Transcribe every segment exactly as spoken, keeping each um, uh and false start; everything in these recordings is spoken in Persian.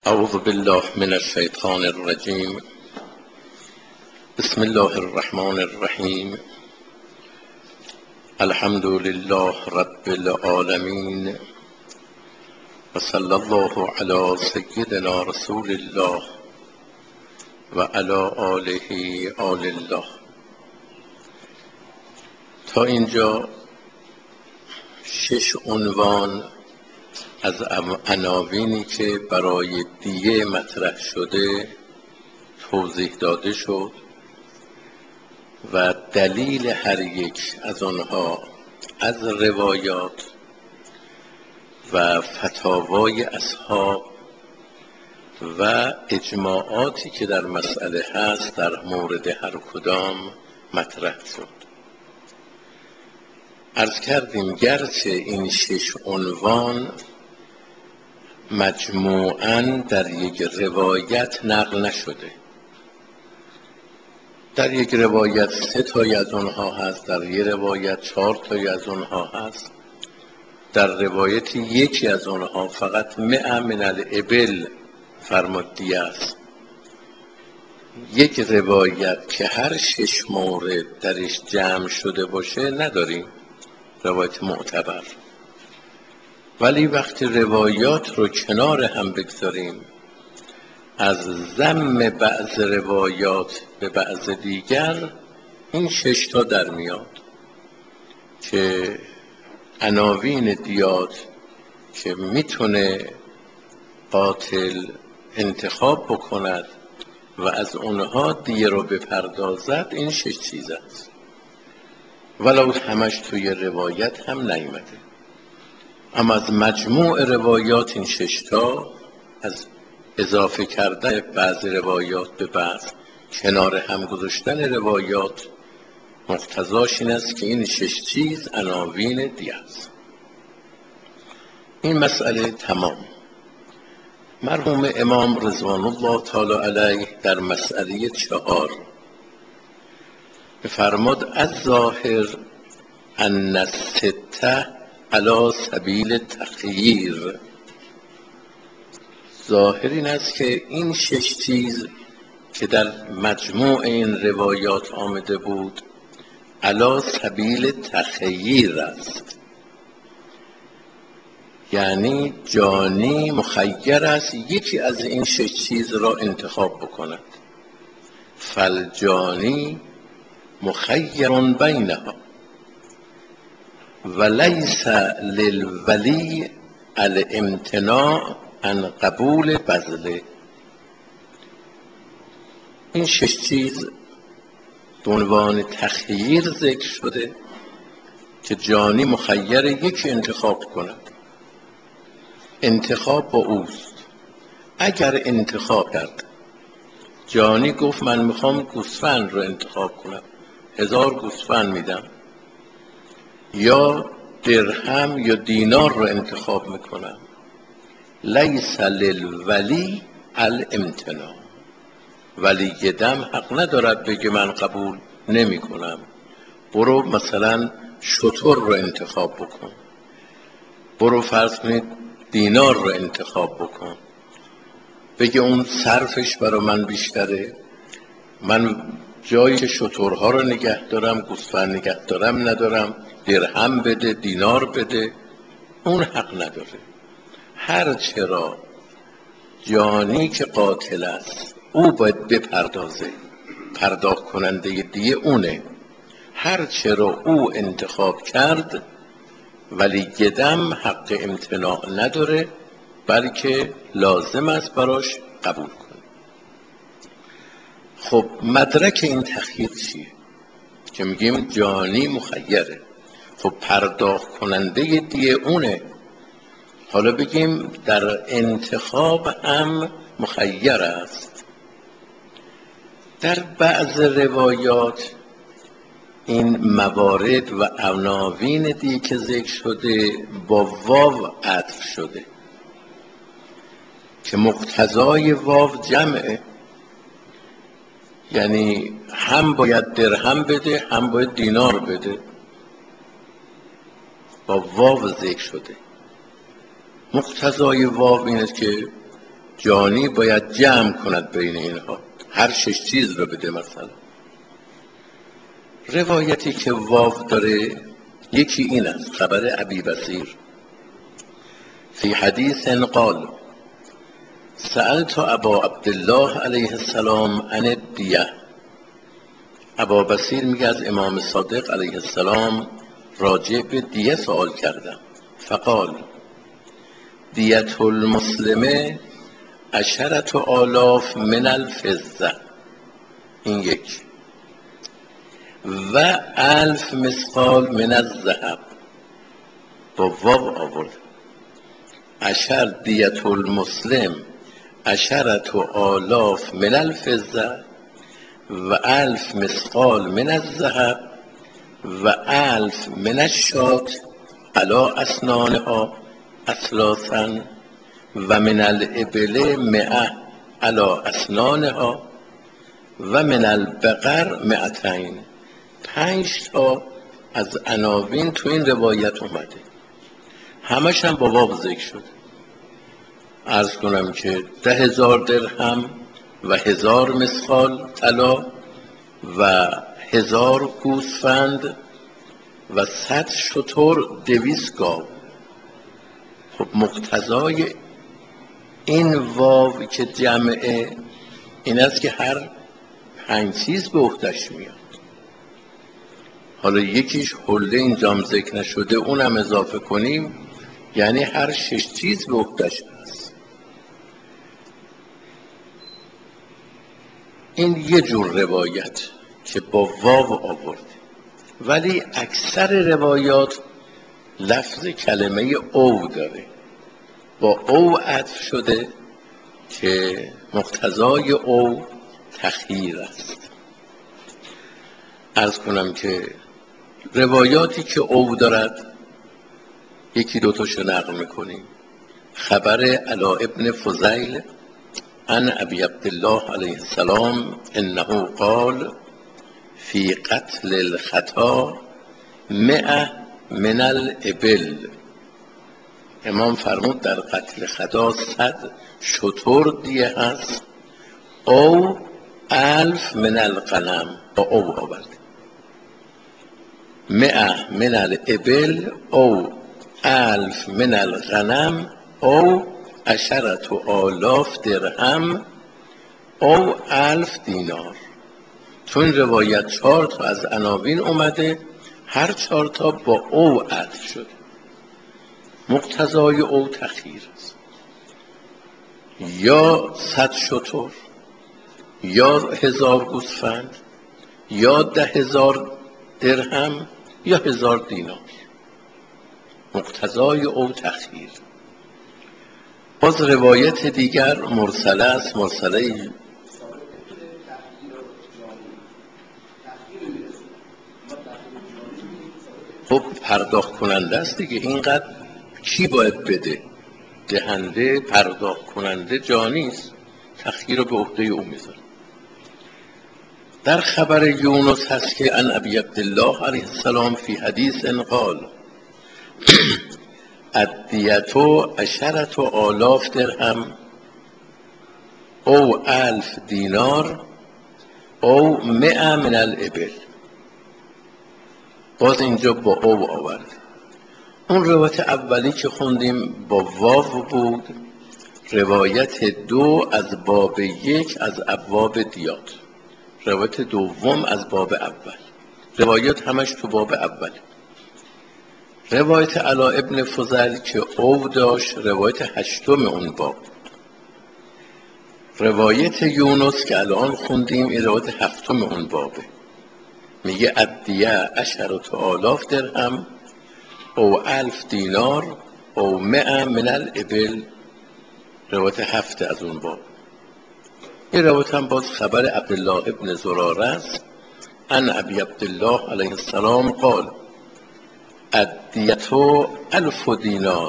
اعوذ بالله من الشیطان الرجیم. بسم الله الرحمن الرحیم. الحمد لله رب العالمین و صلی الله علی سیدنا رسول الله و علی آله آل الله. تا اینجا شش عنوان از عناوینی که برای دیه مطرح شده توضیح داده شد و دلیل هر یک از آنها از روایات و فتاوای اصحاب و اجماعاتی که در مسئله هست در مورد هر کدام مطرح شد. عرض کردیم گرچه این شش عنوان مجموعاً در یک روایت نقل نشده، در یک روایت سه تایی از اونها هست، در یک روایت چهار تایی از اونها هست، در روایت یکی از اونها فقط مئة من الابل فرمودی است. یک روایت که هر شش مورد درش جمع شده باشه نداریم، روایت معتبر. ولی وقتی روایات رو کنار هم بگذاریم، از ضم بعض روایات به بعض دیگر، این شش تا در میاد که عناوین دیات که میتونه قاتل انتخاب بکند و از اونها دیه رو بپردازد، این شش چیز است. ولو همش توی روایت هم نیامده، اما از مجموع روایات این شش تا، از اضافه کردن بعض روایات به بعض، کنار هم گذاشتن روایات، مقتضاش این است که این شش چیز عناوین دیه است. این مسئله تمام. مرحوم امام رضوان الله تعالی علیه در مسئله چهار بفرماد الظاهر ان السته علی سبیل تخییر. ظاهر این است که این شش چیز که در مجموع این روایات آمده بود علی سبیل تخییر است، یعنی جانی مخیر است یکی از این شش چیز را انتخاب بکند. فالجانی مخیر بینها و لیس للولی الامتناع عن قبول بذله. این شش چیز به عنوان تخییر ذکر شده که جانی مخیر یکی انتخاب کند. انتخاب با اوست. اگر انتخاب کرد، جانی گفت من میخوام گوسفند رو انتخاب کنم، هزار گوسفند میدم، یا درهم یا دینار رو انتخاب میکنم، لیس للولی الامتناع. ولی دم حق ندارد بگه من قبول نمی کنم، برو مثلا شتر رو انتخاب بکن، برو فرض کنید دینار رو انتخاب بکن، بگه اون صرفش برای من بیشتره، من جایی که شترها رو نگه دارم گوسفند نگه دارم ندارم، درهم بده دینار بده. اون حق نداره. هر چرا جانی که قاتل است او باید بپردازه، پرداخت کننده دیه اونه. هر چرا او انتخاب کرد، ولی گدم حق امتناع نداره، بلکه لازم است براش قبول کنه. خب مدرک این تخییر چیه که میگیم جانی مخیره؟ خب پرداخت کننده دیه اونه. حالا بگیم در انتخاب هم مخیر است. در بعض روایات این موارد و عناوین دیگه که ذکر شده با واو عطف شده که مقتضای واو جمعه، یعنی هم باید درهم بده هم باید دینار بده، با واو ذکر شده. مقتضای واو این است که جانی باید جمع کند بین اینها، هر شش چیز رو بده. مثلا روایتی که واو داره یکی این است، خبر ابی بصیر فی حدیث قال سألت ابا عبدالله علیه السلام عن الدیه. ابا بصیر میگه از امام صادق علیه السلام راجع به دیه سوال کردم. فقال دیت المسلمه عشرت آلاف من الفضه، این یک، و الف مثقال من الذهب، با واو آورد. عشر دیت المسلم عشرت آلاف من الفضه و الف مثقال من الذهب و الف من الشات علی اسنانها اثلاثا و من الابل مئه علی اسنانها و من البقر مئتین. پنج تا از عناوین تو این روایت اومده، همش هم با واو ذکر شد. عرض کنم که ده هزار درهم و هزار مثقال طلا و هزار گوسفند و صد شتر دویست گاو. خب مقتضای این واو که جمعه این است که هر پنج چیز به عهده‌اش میاد. حالا یکیش حله اینجام ذکر نشده، اونم اضافه کنیم یعنی هر شش چیز به عهده‌اش هست. این یه جور روایت که با واو آورد، ولی اکثر روایات لفظ کلمه او داره، با او عطف شده که مقتضای او تخییر است. عرض کنم که روایاتی که او دارد یکی دوتاشو نقل میکنیم. خبر علا ابن فضیل عن ابی عبدالله علیه السلام انه قال فی قتل الخطا مئة من الابل. امام فرمود در قتل خطا صد شتر دیه هست، او الف من الغنم، با او آورد. مئة من الابل او الف من الغنم او عشرت آلاف درهم او الف دینار. تو این روایت چهار تا از عناوین اومده، هر چهار تا با او عطف شده، مقتضای او تخییر است. یا صد شتر، یا هزار گوسفند، یا ده هزار درهم، یا هزار دینار، مقتضای او تخییر. باز روایت دیگر مرسله است. مرسله خب پرداخت کننده است دیگه، اینقدر کی باید بده؟ دهنده، پرداخت کننده جانی است، تخییر رو به عهده او میذاره. در خبر یونس هست که ان ابی عبدالله علیه السلام فی حدیث قال الدیتو عشرت آلاف درهم او الف دینار او مئة من الابل. باز اینجا با او آورد. اون روایت اولی که خوندیم با واو بود، روایت دو از باب یک از ابواب دیات، روایت دوم از باب اول. روایت همش تو باب اول. روایت علا ابن فضل که او داشت روایت هشتم اون باب. روایت یونس که الان خوندیم این روایت هفتم اون بابه. میگه الدیه عشرت آلاف درهم او الف دینار او مئة من الابل، روایت هفت از اون باب. این روایت هم باز خبر عبدالله ابن زراره است ان ابی عبدالله علیه السلام قال الدیتو الف دینار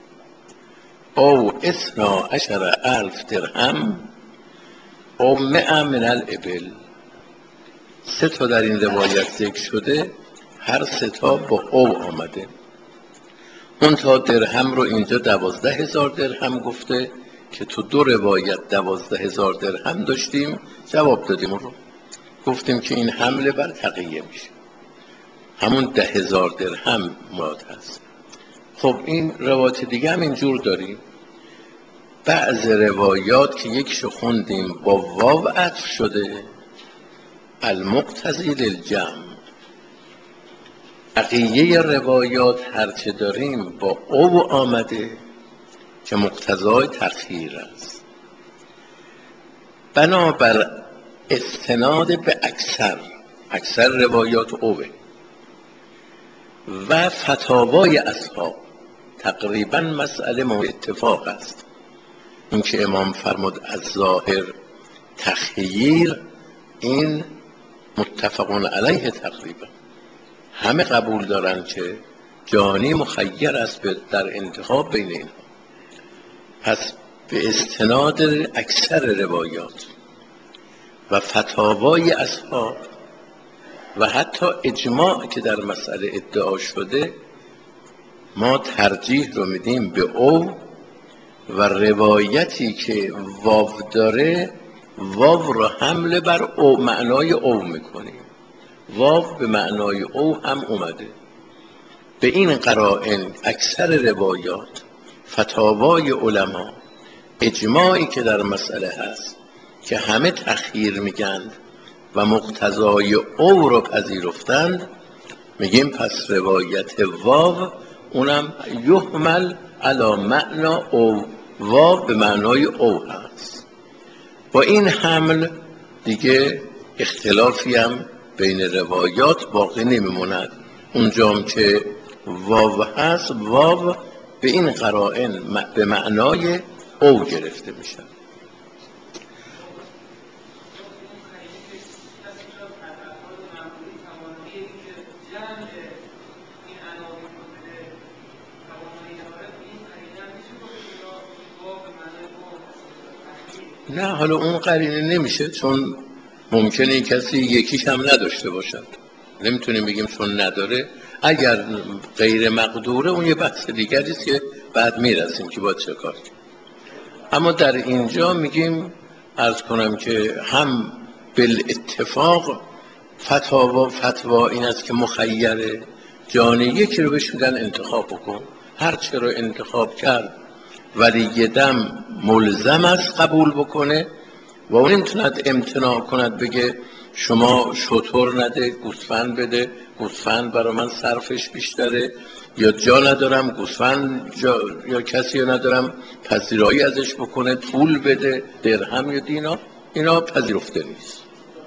او اثنا عشر الف درهم او مئة من الابل. سه تا در این روایت ذکر شده، هر سه تا با او آمده. اون تا درهم رو اینجا دوازده هزار درهم گفته، که تو دو روایت دوازده هزار درهم داشتیم، جواب دادیم رو گفتیم که این حمله بر تقیه میشه، همون ده هزار درهم مراد هست. خب این روایت دیگه هم اینجور داریم، بعض روایات که یکشو خوندیم با واو عطف شده، المقتضی للجمع. بقیه روایات هرچه داریم با او آمده که مقتضای تخییر است. بنابر استناد به اکثر اکثر روایات اوه و فتاوای اصحاب تقریبا مسئله مورد اتفاق است. این که امام فرمود از ظاهر تخییر، این متفقون علیه، تقریبا همه قبول دارن که جانی مخیر است در انتخاب بین اینها. پس به استناد اکثر روایات و فتاوای اصحاب و حتی اجماع که در مسئله ادعا شده، ما ترجیح رو میدیم به او و روایتی که واو داره واو رو حمله بر او معنای او میکنیم. واو به معنای او هم اومده. به این قرائن اکثر روایات، فتاوای علما، اجماعی که در مسئله هست که همه تخییر میگن و مقتضای او رو پذیرفتند، میگیم پس روایت واو اونم یحمل علی معنا او، واو به معنای او هست. با این حمل دیگه اختلافی هم بین روایات باقی نمیموند. اونجام که واو هست، واو به این قرائن به معنای او گرفته میشه. نه، حالا اون قرینه نمیشه، چون ممکنه کسی یکیش هم نداشته باشد، نمیتونیم بگیم چون نداره. اگر غیر مقدوره اون یه بحث دیگریست که بعد میرسیم که باید چه کار کنیم. اما در اینجا میگیم عرض کنم که هم بالاتفاق فتوا فتوا این است که مخیره، جانی یکی رو بهش میدن انتخاب بکن، هر چه رو انتخاب کرد ولی دم ملزم است قبول بکنه و اون نمیتوند امتناع کند، بگه شما شتر نده گوسفند بده، گوسفند برای من صرفش بیشتره، یا جا ندارم گوسفند جا، یا کسی رو ندارم پذیرایی ازش بکنه پول بده درهم یا دینار. اینا پذیرفته نیست.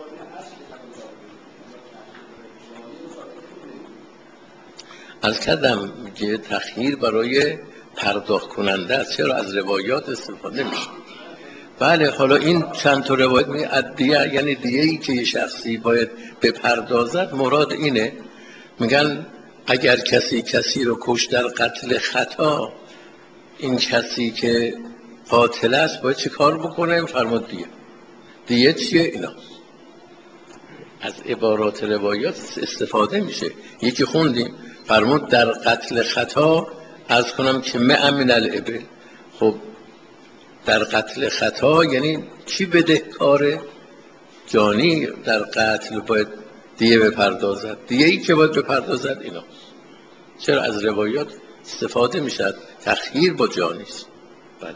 از کردم که تخییر برای پرداخت کننده است، چرا از روایات استفاده میشه. بله، حالا این چند تا روایت می ادیه، یعنی دیه‌ای که یه شخصی باید بپردازد، مراد اینه. میگن اگر کسی کسی رو کشت در قتل خطا، این کسی که قاتل است باید چه کار بکنه؟ فرمود دیه. دیه چیه؟ اینا از عبارات روایات استفاده میشه. یکی خوندیم فرمود در قتل خطا عرض کنم که مئة من الابل. خب در قتل خطا یعنی چی بدهکاره؟ جانی در قتل باید دیه بپردازد، دیه ای که باید بپردازد اینا. چرا از روایات استفاده میشد تخییر با جانیست. بله.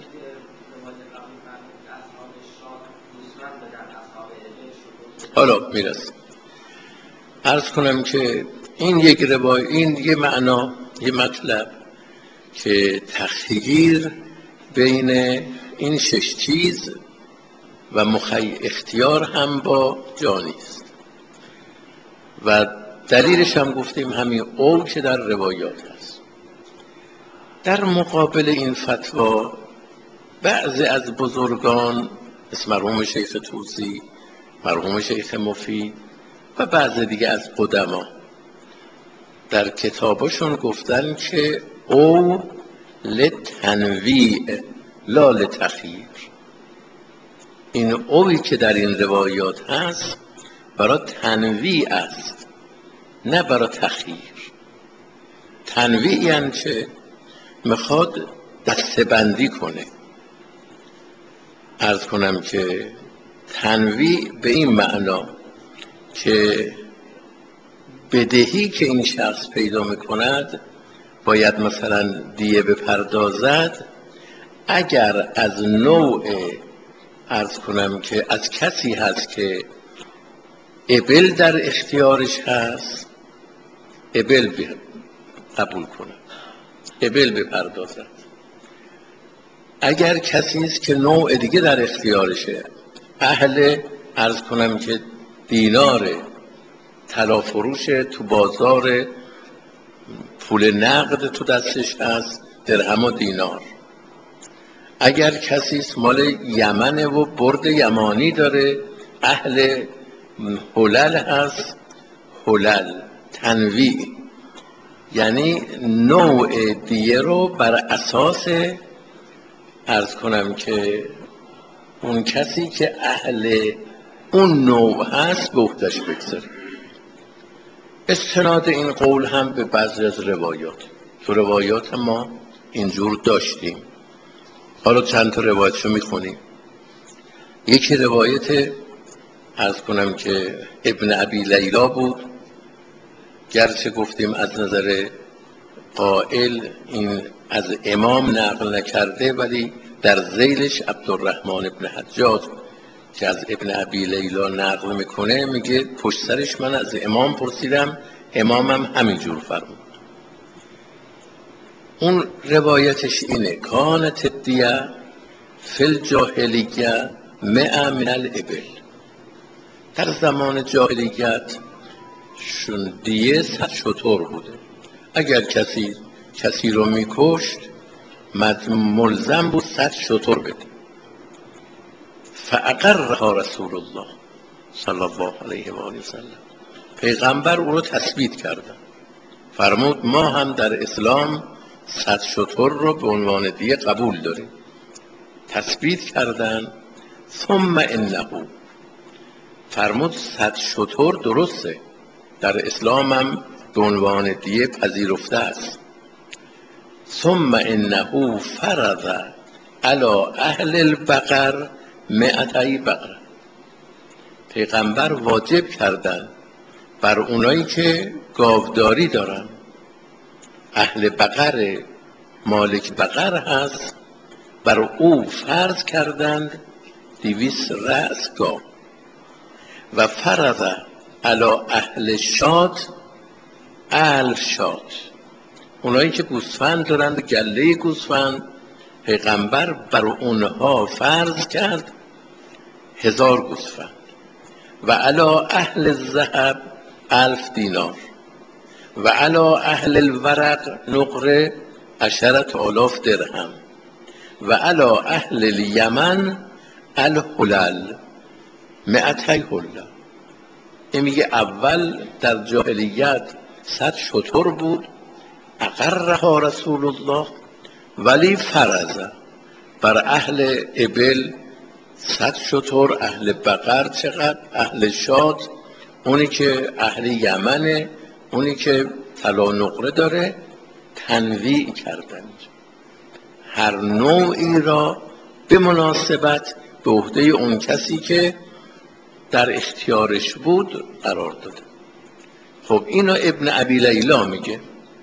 حالا میرسیم عرض کنم که این یک روایت، این یه معنا، یه مطلب که تخییر بین این شش چیز و مخی اختیار هم با جانیست و دلیلش هم گفتیم همین او که در روایات هست. در مقابل این فتوا بعضی از بزرگان مثل مرحوم شیخ طوسی، مرحوم شیخ مفید و بعضی دیگه از قدما در کتابشون گفتن که او لتنویع لا لتخییر. این اوی که در این روایات هست برای تنویع است، نه برای تخییر. تنویع یعنی چه؟ میخواد دسته بندی کنه. عرض کنم که تنویع به این معنا که بدهی که این شخص پیدا میکند باید مثلا دیه بپردازد، اگر از نوع عرض کنم که از کسی هست که ابل در اختیارش هست، ابل قبول کنه، ابل بپردازد. اگر کسی است که نوع دیگه در اختیارشه، اهل عرض کنم که دینار طلا فروش تو بازار، پول نقد تو دستش هست، درهم و دینار. اگر کسی است مال یمنه و برد یمانی داره، اهل حلل هست، حلل تنویع، یعنی نوع دیه رو بر اساس عرض کنم که اون کسی که اهل اون نوع هست به عهده‌اش بگذاره. استناد این قول هم به بعضی از روایات، تو روایات ما اینجور داشتیم. حالا چند تا روایتشو میخونیم. یکی روایت عرض کنم که ابن ابی لیلا بود، گرچه گفتیم از نظر قائل این از امام نقل نکرده، ولی در ذیلش عبدالرحمن ابن حجاج که از ابن ابی لیلا نقل میکنه میگه پشت سرش من از امام پرسیدم، امامم همینجور فرمود. اون روایتش اینه: کانت الدیه فی الجاهلیه مئة من الابل. در زمان جاهلیت شون دیه صد شتر بوده. اگر کسی کسی رو میکشت ملزم بود صد شتر بده. فاقرها رسول الله صلی الله علیه و آله و سلم، پیغمبر او رو تثبیت کردن، فرمود ما هم در اسلام صد شتر رو به عنوان دیه قبول داریم. تثبیت کردن. ثم انه، فرمود صد شتر درسته، در اسلام هم به عنوان دیه پذیرفته است. ثم انه فرض علی اهل البقر مئتی بقره. پیغمبر واجب کردن بر اونایی که گاوداری دارن، اهل بقر مالک بقر هست، بر او فرض کردند دویست رأس گاو. و فرض علی اهل شات الف شات، اونایی که گوسفند دارند، گله گوسفند، پیغمبر بر اونها فرض کرد هزار گوسفند. و علی اهل الذهب الف دینار و علی اهل الورق نقره عشرت آلاف درهم و علی اهل الیمن الحلل مئتی حله. این میگه اول در جاهلیت صد شتر بود، اقرها رسول الله، ولی فرض بر اهل ابل صد شتر، اهل بقر چقدر، اهل شات، اونی که اهل یمنه، اونی که طلا نقره داره، تنویع کردن. هر نوعی را به مناسبت به عهده اون کسی که در اختیارش بود قرار داده. خب اینو ابن ابی لیلا میگه.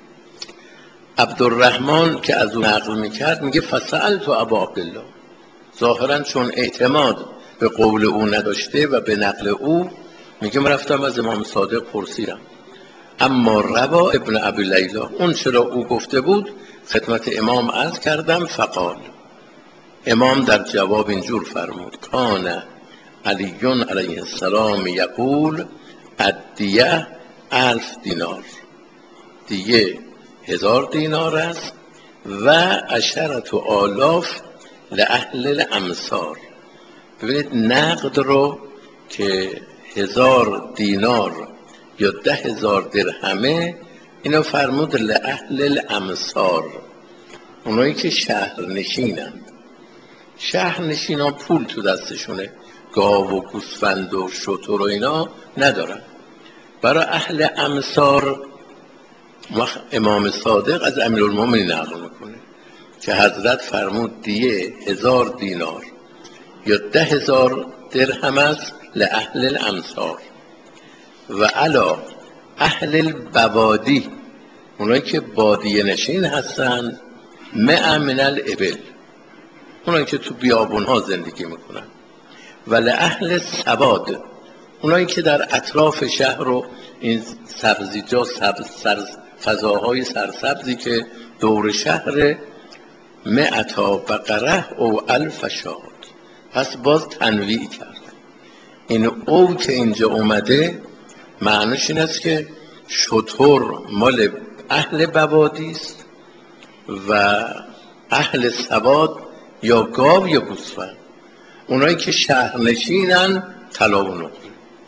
عبدالرحمن که از اون نقل میکرد میگه فسألت ابا عبدالله، ظاهرا چون اعتماد به قول او نداشته و به نقل او، میگه من رفتم از امام صادق پرسیدم، اما روا ابن ابی لیلا، اون چرا او گفته بود خدمت امام عرض کردم. فقال، امام در جواب اینجور فرمود: کان علی علیه السلام یقول الدیه الف دینار، دیگه هزار دینار است، و عشرت آلاف لأهل الامصار. ببینید نقد رو که هزار دینار یا ده هزار درهمه، اینو فرمود لأهل الامصار، اونایی که شهر نشینند. شهر نشینان پول تو دستشونه، گاو و گوسفند و شتر و اینا ندارن. برای اهل امصار امام صادق از امیرالمومنین نقل میکنه که حضرت فرمود دیه هزار دینار یا ده هزار درهم است لأهل الامصار و علا اهل البوادی، اونایی که بادیه نشین هستند، مئة من الابل، اونایی که تو بیابون ها زندگی میکنن، و لأهل سواد، اونایی که در اطراف شهر و این سبزیجا سبز سرز فضاهای سرسبزی که دور شهر، مئتا بقره او الف شاد. پس باز تنویع کرد. این او که اینجا اومده معنیش این است که شتر مال اهل بوادی است و اهل سواد یا گاو یا گوسفند، اونایی که شهرنشینن طلا و نقره.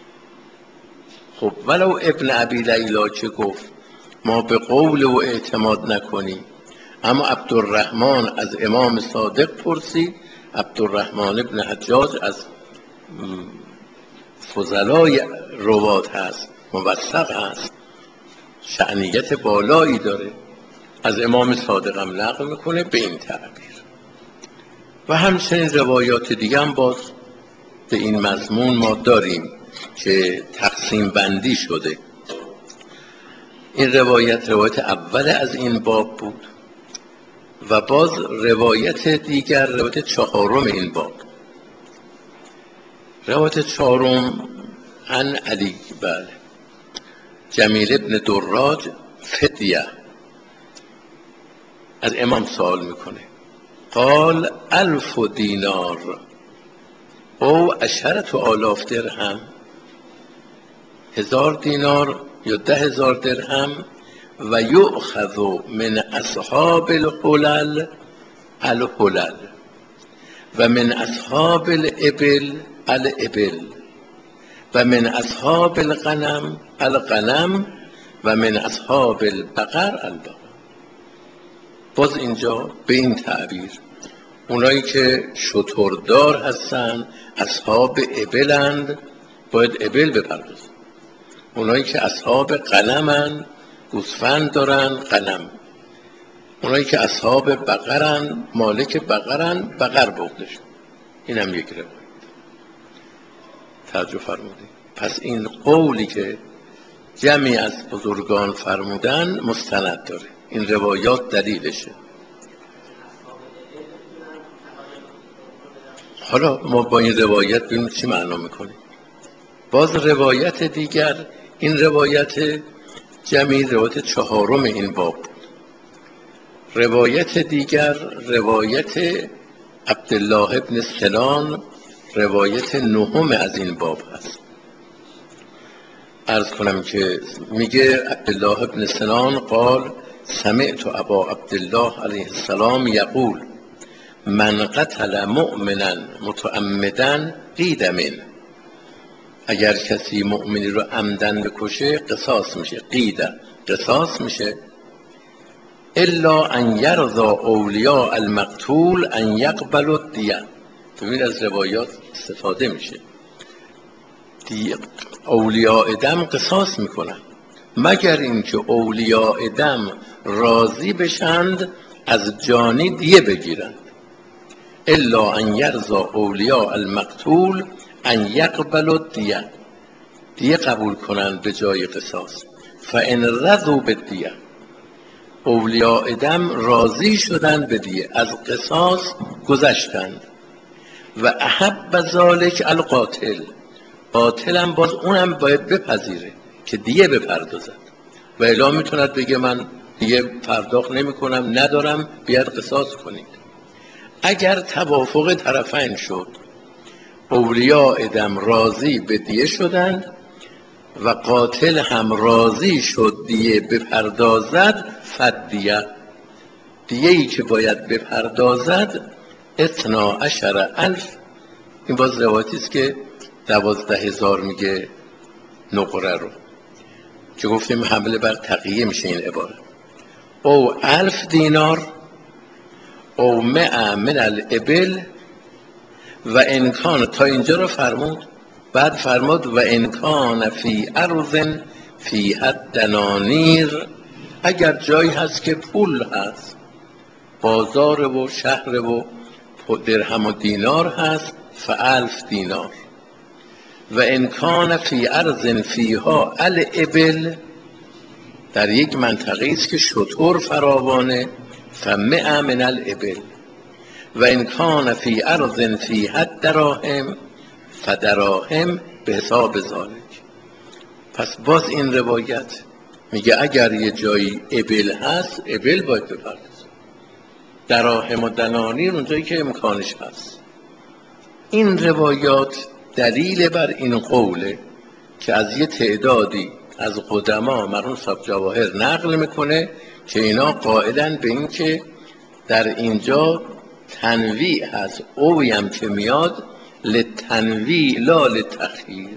خب ولو ابن ابی لیلا که گفت ما به قول و اعتماد نکنیم، اما عبدالرحمن از امام صادق پرسید، عبدالرحمن ابن حجاج از فضلای روات هست، موثق هست، شأنیت بالایی داره، از امام صادق هم نقل میکنه به این تعبیر. و همچنین روایات دیگه هم باز به این مضمون ما داریم که تقسیم بندی شده. این روایت روایت اول از این باب بود و باز روایت دیگر روایت چهارم این باب. روایت چهارم عن علی بله جمیل ابن دراج فدیه از امام سوال میکنه، قال الف دینار او عشرت آلاف درهم، هزار دینار یا ده هزار درهم، و یؤخذ من اصحاب الحلل الحلل و من اصحاب الابل الابل و من اصحاب الغنم الغنم و من اصحاب البقر البقر. باز اینجا به این تعبیر اونایی که شتردار هستن اصحاب ابلند، باید ابل بپردازن. اونایی که اصحاب غنمن، گوسفند دارن، غنم. اونایی که اصحاب بقرن، مالک بقرن، بقر بغلشون. این هم یک روایت. توجه فرمودید. پس این قولی که جمعی از بزرگان فرمودن مستند داره، این روایات دلیلشه. حالا ما با این روایت ببینیم چی معنا میکنیم. باز روایت دیگر، این روایت جمعی روایت چهارم این باب بود. روایت دیگر روایت عبدالله ابن سنان، روایت نهم از این باب هست. عرض کنم که میگه عبدالله ابن سنان قال سمعت ابا عبدالله علیه السلام یقول من قتل مؤمنا متعمدا قید من، اگر کسی مؤمنی رو عمدن بکشه قصاص میشه، قیده قصاص میشه، الا ان یرضا اولیاء المقتول ان یقبلوا الدیه. ببین از روایات استفاده میشه، اولیاء دم قصاص میکنن مگر اینکه اولیاء دم راضی بشند از جانی دیه بگیرند. الا ان یرضا اولیاء المقتول ان یقبلوا الدیه، دیه قبول کنند به جای قصاص. فان رضوا بالدیه، اولیاء دم راضی شدند به دیه، از قصاص گذشتند. و احب ذلک القاتل، قاتلم باز اونم باید بپذیره که دیه بپردازد، و الا میتوند بگه من دیه پرداخت نمی کنم، ندارم، بیاد قصاص کنید. اگر توافق طرفین شد، اولیاء دم راضی به دیه شدند و قاتل هم راضی شد دیه بپردازد، فدیه، دیه‌ای که باید بپردازد اثنا عشر الف. این باز روایتی است که دوازده هزار میگه نقره رو که گفتیم حمله بر تقیه میشه این عبارت. او الف دینار او مئة من الابل و انکان، تا اینجا رو فرمود. بعد فرمود و انکان فی ارض فی حد دنانیر، اگر جایی هست که پول هست، بازار و شهر و درهم و دینار هست، فالف دینار و ان کان فی ارض فیها الابل، در یک منطقه است که شتر فراوانه، فمئة من الابل و ان کان فی ارض فیها الدراهم فدراهم به حساب ذالک. پس باز این روایت میگه اگر یه جایی ابل هست ابل باید بپردازه، دراهم و دنانیر اونجایی که امکانش هست. این روایات دلیل بر این قوله که از یه تعدادی از قدما مرحوم صاحب جواهر نقل میکنه که اینا قائلن به این که در اینجا تنویع هست، اویم که میاد لتنویع لا لتخییر.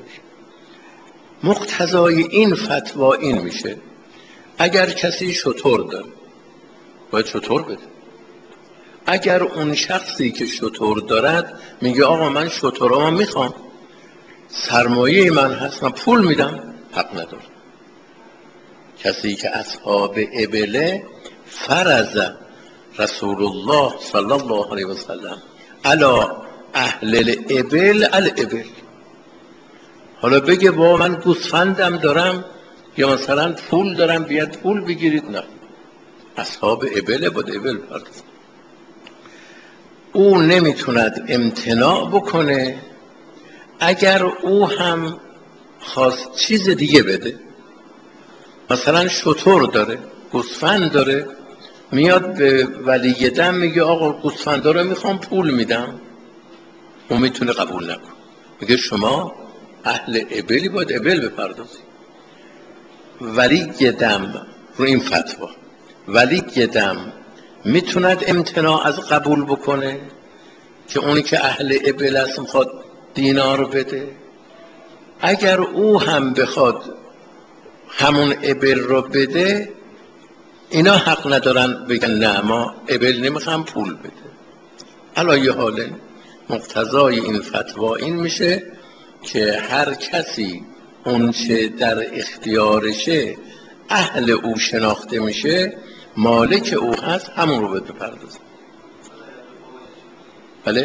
مقتضای این فتوا این میشه اگر کسی شتر داره باید شتر بده. اگر اون شخصی که شتر دارد میگه آقا من شترامو میخوام، سرمایه من هست، من پول میدم، حق نداره. کسی که اصحاب ابله فرض رسول الله صلی الله علیه و سلم علی اهل الابل الابل. حالا بگه با من گوسفندم دارم یا مثلا پول دارم بیاد پول بگیرید، نه، اصحاب ابل باید ابل پردازن. او نمیتوند امتناع بکنه اگر او هم خواست چیز دیگه بده، مثلا شتر داره، گوسفند داره، میاد به ولی دم میگه آقا گوسفند رو میخوام پول میدم، اون میتونه قبول نکنه، میگه شما اهل ابلی باید ابل بپردازی. ولی دم رو این فتوا ولی دم میتوند امتناع از قبول بکنه که اونی که اهل ابل است میخواد دینار بده، اگر او هم بخواد همون ابل رو بده اینا حق ندارن بگن نه ما ابل نمیخوام پول بده. علایه حال مقتضای این فتوا این میشه که هر کسی اون چه در اختیارشه اهل او شناخته میشه، مالک او هست، همون رو باید بپردازه. بله؟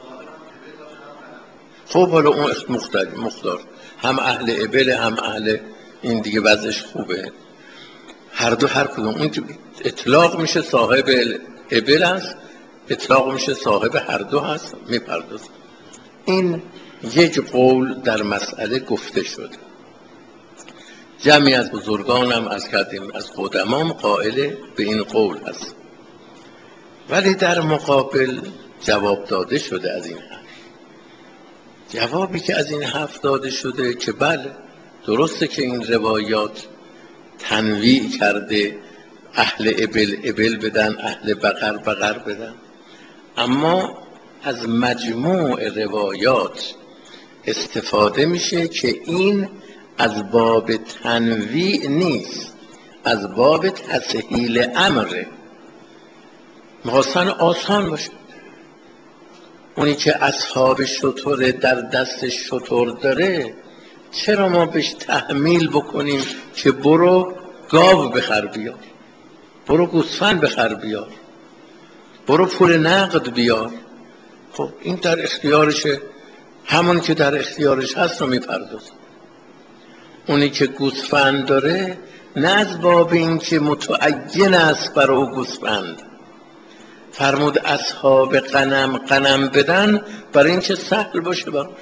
خب حالا اون مختار مختار هم اهل ابل هم اهل این دیگه وضعش خوبه، هر دو هر کدوم اون اطلاق میشه صاحب ابل هست، اطلاق میشه صاحب هر دو هست، میپردازه. این یک قول در مسئله گفته شد. جمعی از بزرگانم از کردیم از قدمام قائل به این قول هست، ولی در مقابل جواب داده شده از این حرف. جوابی که از این حرف داده شده که بله درسته که این روایات تنویع کرده، اهل ابل ابل بدن، اهل بقر بقر بدن، اما از مجموع روایات استفاده میشه که این از باب تنویع نیست، از باب تسهیل امره، میخواستن آسان باشه. اونی که اصحاب شتر در دست شتر داره چرا ما بهش تحمیل بکنیم که برو گاو بخر بیار، برو گوسفند بخر بیار، برو پول نقد بیار؟ خب این در اختیارشه، همون که در اختیارش هست رو میپردازه. اونی که گوسفند داره نه از باب این که متعین است برای او گوسفند، فرمود اصحاب غنم غنم بدن برای اینکه سهل باشه براش.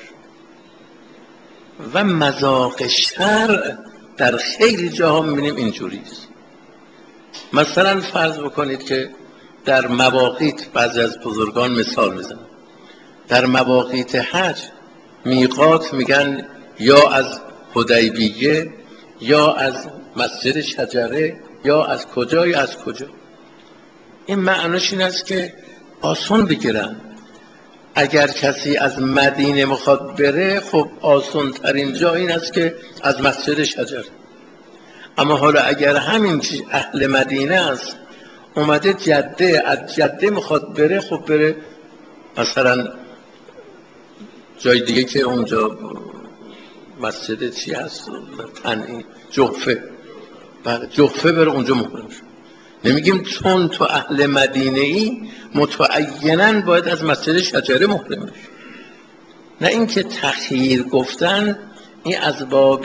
و مذاق شرع در خیلی جاها میبینیم اینجوریست. مثلا فرض بکنید که در مواقیت، بعضی از بزرگان مثال میزنن، در مواقیت حج میقات میگن یا از حدیبیه یا از مسجد شجره یا از کجا یا از کجا. این معناش این است که آسان بگیرن. اگر کسی از مدینه میخواد بره خب آسان ترین جا این است که از مسجد شجره. اما حالا اگر همین که اهل مدینه است اومده جده، از جده میخواد بره، خب بره مثلا جای دیگه که اونجا مسجد چی هست، تنعیم، جحفه، بله جحفه بره اونجا محرم شد. نمیگیم چون تو اهل مدینه ای متعیناً باید از مسجد شجره محرم بشی. نه اینکه تخییر گفتن این از باب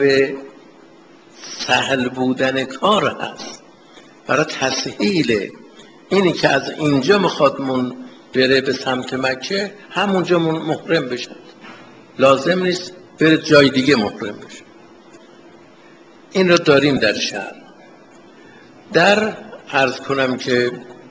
سهل بودن کار هست، برای تسهیل اینی که از اینجا میخواد من بره به سمت مکه همونجا محرم بشن، لازم نیست بره جای دیگه محرم بشه. این رو داریم در شهر. در عرض کنم که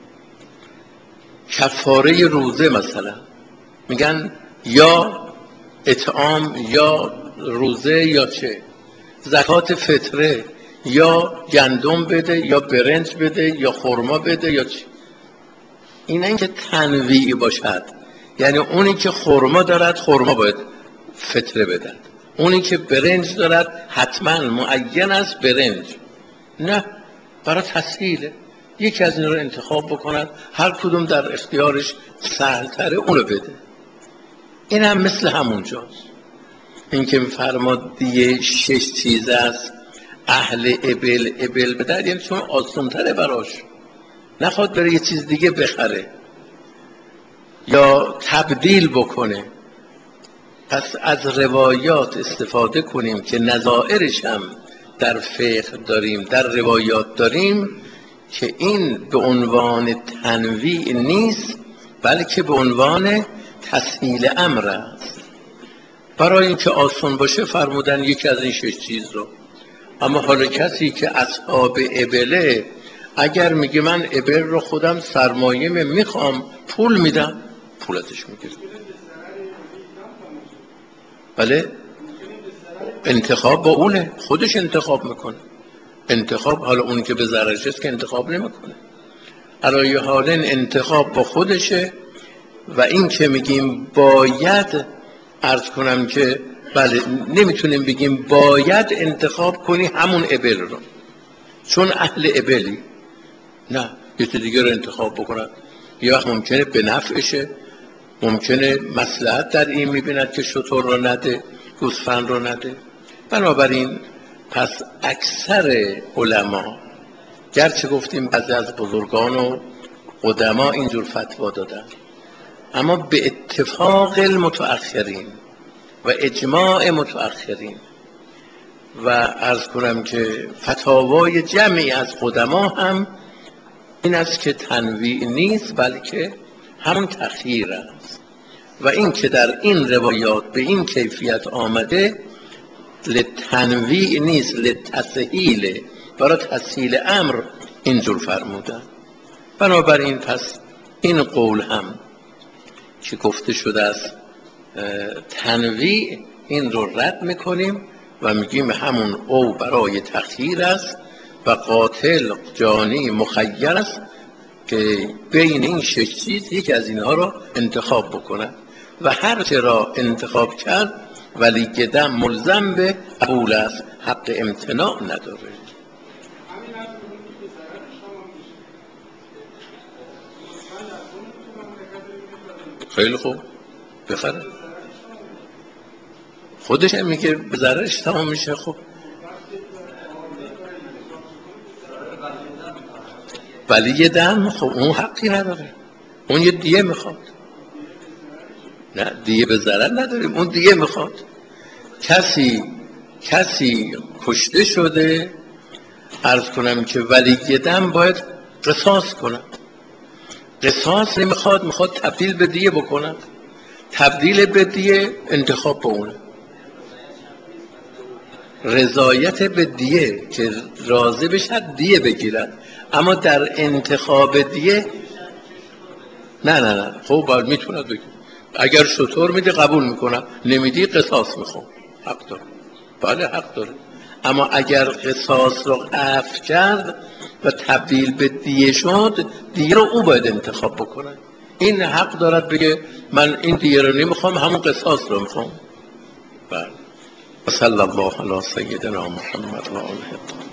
کفاره روزه مثلا میگن یا اطعام یا روزه یا چه، زکات فطره یا گندم بده یا برنج بده یا خرما بده یا چه. این اینکه تنویع باشد، یعنی اونی که خرما دارد خرما باید فطره بدن، اونی که برنج دارد حتما معین است برنج، نه برای تسهیله یکی از این رو انتخاب بکند، هر کدوم در اختیارش سهل تره اونو بده. این هم مثل همونجاست، این که میفرماد دیگه شش چیز است اهل ابل ابل بدن، یعنی چون آسان تره براش، نخواد بره یه چیز دیگه بخره یا تبدیل بکنه. پس از روایات استفاده کنیم که نظائرش هم در فقه داریم، در روایات داریم، که این به عنوان تنویع نیست بلکه به عنوان تسهیل امر است. برای اینکه آسان باشه فرمودن یکی از این شش چیز رو. اما حالا کسی که اصحاب ابله، اگر میگه من ابل رو خودم سرمایه میخوام پول میدم، پولتش میگیره. بله انتخاب با اونه، خودش انتخاب میکنه. انتخاب حالا اونی که به ضررش است که انتخاب نمیکنه، علایه حال انتخاب با خودشه. و این که میگیم باید عرض کنم که بله نمیتونیم بگیم باید انتخاب کنی همون ابل رو چون اهل ابلی، نه یه چیز دیگه رو انتخاب بکنن. یا ممکنه به نفعشه، ممکنه مصلحت در این میبیند که شتر رو نده، گوسفند رو نده. بنابراین پس اکثر علما، گرچه گفتیم بعضی از بزرگان و قدما اینجور فتوا دادن، اما به اتفاق المتأخرین و اجماع متأخرین و عرض کنم که فتاوای جمعی از قدما هم این است که تنویع نیست بلکه همون تخییر است. و این که در این روایات به این کیفیت آمده لتنویع نیست، لتسهیل، برای تسهیل امر اینجور فرمودن. بنابراین پس این قول هم که گفته شده است تنویع، این رو رد میکنیم و میگیم همون او برای تخییر است و قاتل جانی مخیر است که بین این شش چیز یکی از اینها رو انتخاب بکنه و هر چه را انتخاب کرد ولی دم ملزم به قبول است، حق امتناع نداره. خیلی خوب بخره، خودش هم میگه به ضررش تمام میشه. خب ولی یه دم خب اون حقی نداره، اون یه دیه میخواد. نه دیه به ضرر نداریم، اون دیه میخواد. کسی کسی کشته شده عرض کنم که ولی دم باید قصاص کنه، قصاص نمیخواد، میخواد تبدیل به دیه بکنه. تبدیل به دیه انتخاب با اونه، رضایت به دیه که راضی بشد دیه بگیرد، اما در انتخاب دیه نه نه نه خب باید میتوند بگیر. اگر شطور میده قبول میکنم، نمیدی قصاص میخوام، حق داره. بله حق داره. اما اگر قصاص رو عفو کرد و تبدیل به دیه شد، دیه رو او باید انتخاب بکنه. این حق دارد بگه من این دیه رو نمیخوام، همون قصاص رو میخوام. بله. صلی الله علی سیدنا محمد و آله.